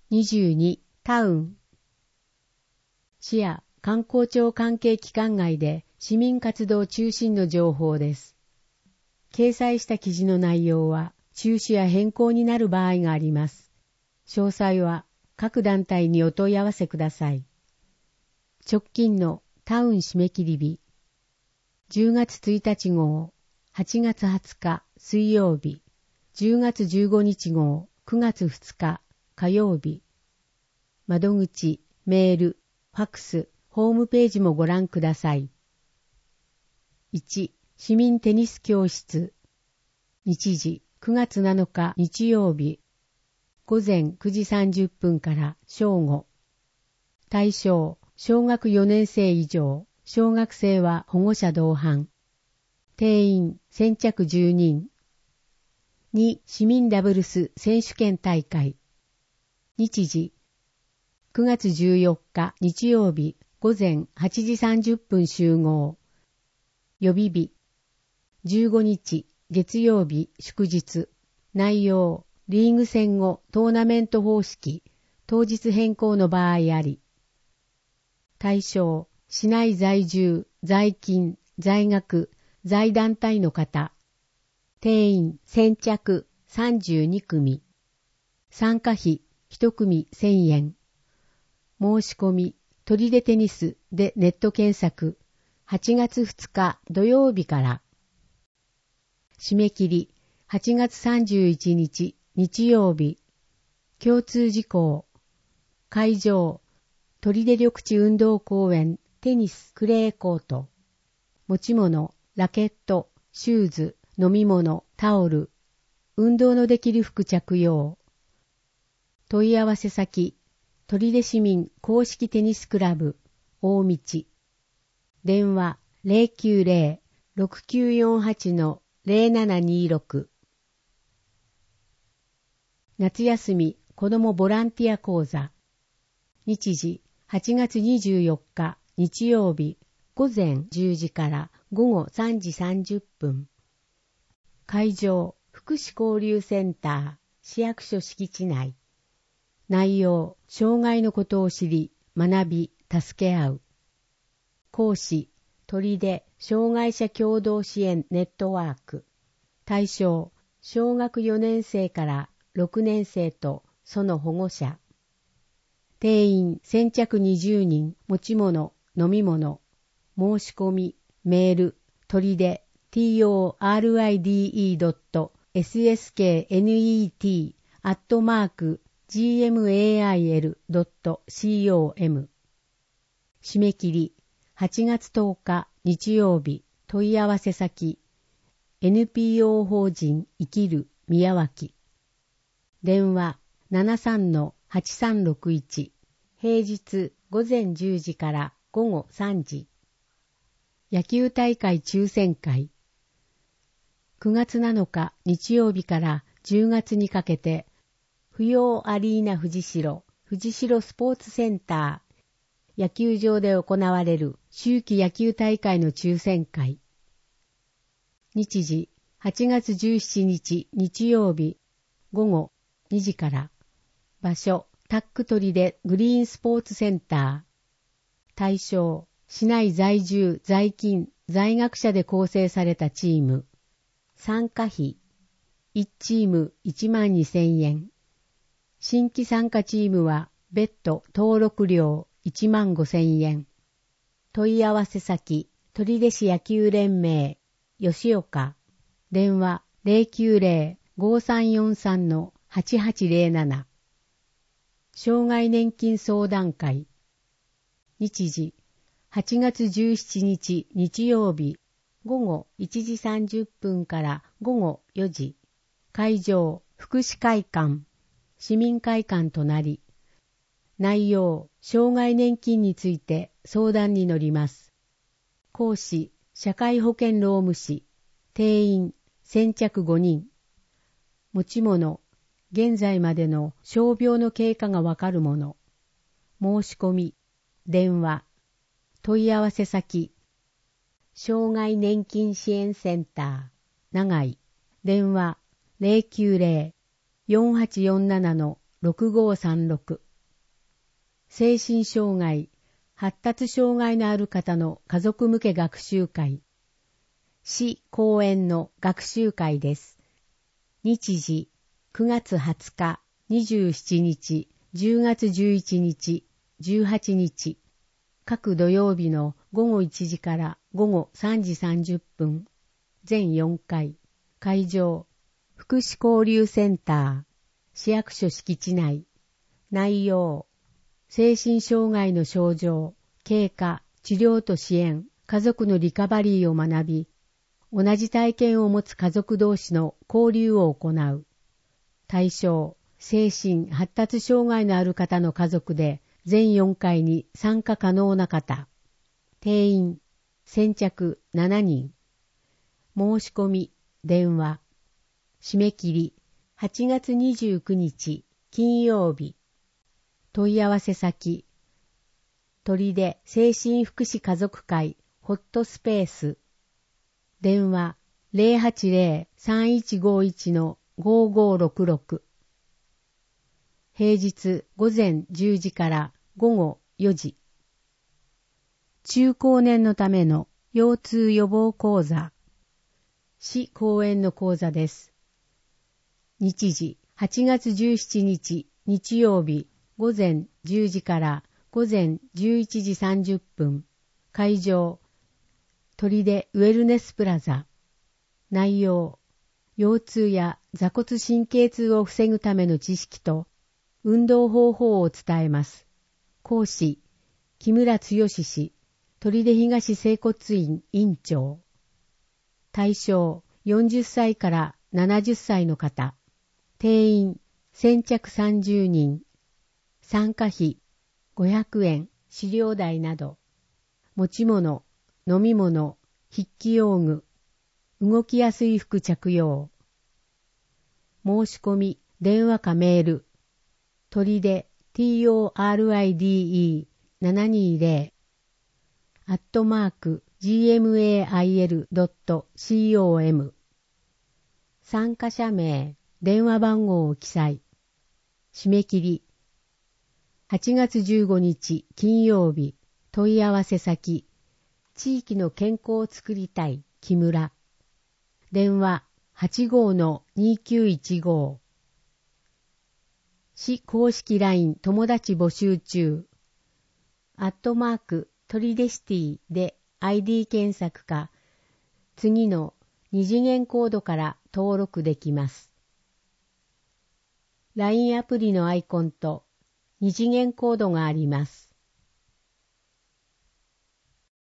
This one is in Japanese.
22、タウン。市や観光庁関係機関外で市民活動中心の情報です。掲載した記事の内容は中止や変更になる場合があります。詳細は各団体にお問い合わせください。直近のタウン締め切り日。10月1日号、8月20日水曜日、10月15日号、9月2日火曜日。窓口、メール、ファクス、ホームページもご覧ください。1、市民テニス教室。日時、9月7日日曜日。午前9時30分から正午。対象、小学4年生以上、小学生は保護者同伴。定員、先着10人。2、市民ダブルス選手権大会。日時、9月14日日曜日午前8時30分集合。予備日、15日月曜日祝日。内容、リーグ戦後トーナメント方式、当日変更の場合あり。対象、市内在住、在勤、在学、在団体の方。定員、先着32組。参加費、1組1000円。申し込み、取手テニスでネット検索。8月2日土曜日から。締め切り、8月31日日曜日。共通事項。会場、取手緑地運動公園テニスクレーコート。持ち物、ラケット、シューズ、飲み物、タオル。運動のできる服着用。問い合わせ先、取手市民公式テニスクラブ、大道。電話 090-6948-0726。夏休み子どもボランティア講座。日時、8月24日日曜日午前10時から午後3時30分。会場、福祉交流センター、市役所敷地内。内容、障害のことを知り、学び、助け合う。講師、取手障害者共同支援ネットワーク。対象、小学4年生から6年生とその保護者。定員、先着20人、持ち物、飲み物。申し込み、メール、取手、toride.snet@gmail.com。締め切り、8月10日日曜日。問い合わせ先、NPO 法人生きる宮脇。電話 73-8361。平日午前10時から午後3時。野球大会抽選会。9月7日日曜日から10月にかけて、不要アリーナ藤代スポーツセンター、野球場で行われる秋季野球大会の抽選会。日時、8月17日日曜日、午後2時から。場所、タック取でグリーンスポーツセンター。対象、市内在住、在勤、在学者で構成されたチーム。参加費、1チーム12,000円。新規参加チームは別途登録料15,000円。問い合わせ先、取手市野球連盟、吉岡。電話 090-5343-8807。障害年金相談会。日時、8月17日日曜日、午後1時30分から午後4時。会場、福祉会館、市民会館となり。内容、障害年金について相談に乗ります。講師、社会保険労務士。定員、先着5人。持ち物、現在までの傷病の経過がわかるもの。申し込み、電話。問い合わせ先、障害年金支援センター、長井。電話 090-4847-7 6536。精神障害、発達障害のある方の家族向け学習会。市公園の学習会です。日時、9月20日、27日、10月11日、18日。各土曜日の午後1時から午後3時30分。全4回。会場、福祉交流センター。市役所敷地内。内容、精神障害の症状、経過、治療と支援、家族のリカバリーを学び、同じ体験を持つ家族同士の交流を行う。対象、精神発達障害のある方の家族で全4回に参加可能な方。定員、先着7人。申し込み、電話。締め切り、8月29日、金曜日。問い合わせ先、取手精神福祉家族会ホットスペース。電話 080-3151-5566。平日午前10時から午後4時。中高年のための腰痛予防講座。市公園の講座です。日時8月17日日曜日午前10時から午前11時30分。会場、取手ウェルネスプラザ。内容、腰痛や座骨神経痛を防ぐための知識と運動方法を伝えます。講師、木村剛氏、取手東整骨院院長。対象、40歳から70歳の方。定員、先着30人。参加費、500円、資料代など。持ち物、飲み物、筆記用具。動きやすい服着用。申し込み、電話かメール。取手 TORIDE720 @gmail.com 参加者名、電話番号を記載。締め切り。8月15日金曜日。問い合わせ先。地域の健康を作りたい木村。電話 85-2915。市公式 LINE 友達募集中。取手シティで ID 検索か、次の2次元コードから登録できます。LINE アプリのアイコンと2次元コードがあります。